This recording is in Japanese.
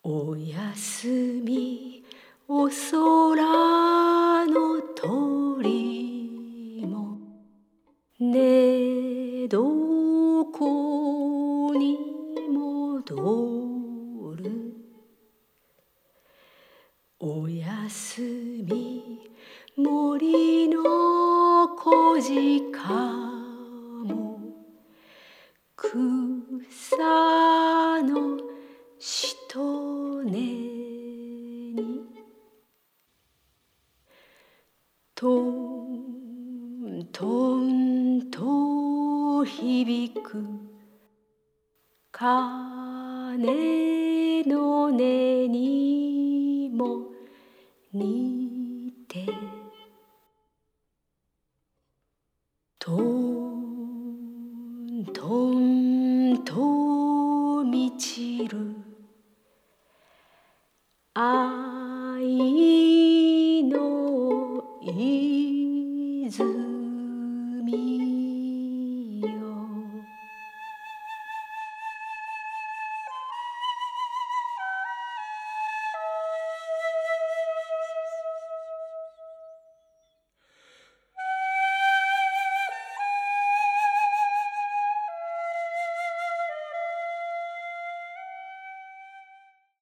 おやすみお空の鳥もねどこに戻る。おやすみ森の小鹿も草のしとねにトントンと響く鐘の音にも似てトントンと満ちる